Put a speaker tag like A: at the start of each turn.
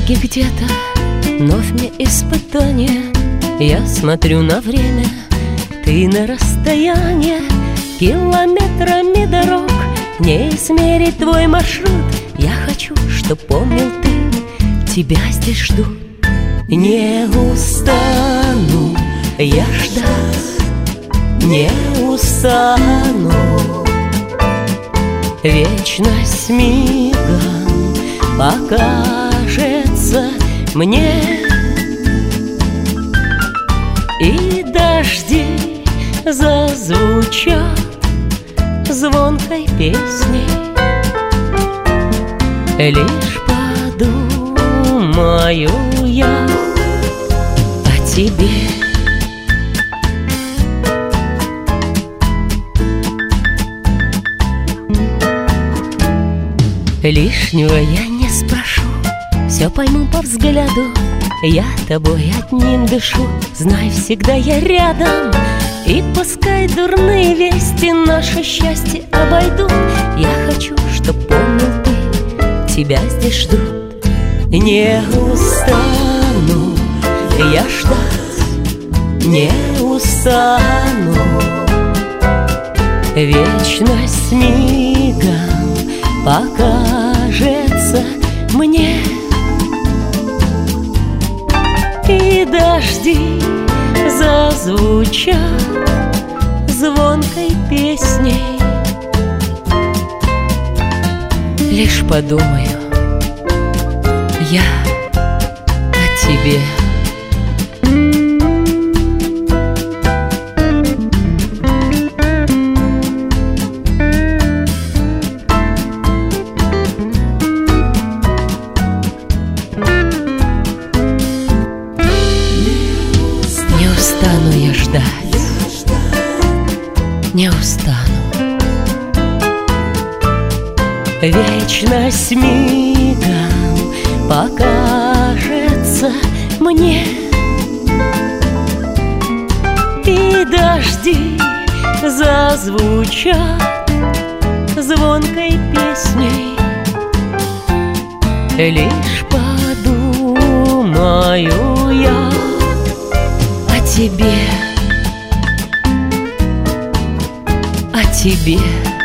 A: дороге где-то вновь мне испытание. Я смотрю на время, ты на расстояние. Километрами дорог не измерить твой маршрут. Я хочу, чтоб помнил ты, тебя здесь ждут. Не устану я ждать, не устану. Вечность мигом покажется мне, и дожди зазвучат звонкой песней. Лишь подумаю я о тебе. Лишнего я не спрошу, все пойму по взгляду. Я тобой одним дышу, знай, всегда я рядом. И пускай дурные вести наше счастье обойдут. Я хочу, чтоб помнил ты, тебя здесь ждут. Не устану я ждать, не устану. Вечность мигом покажется мне, и дожди зазвучат звонкой песней. Лишь подумаю я о тебе. Не устану я ждать, не устану. Вечность мигом покажется мне, и дожди зазвучат звонкой песней. Лишь подумаю я о тебе, о тебе.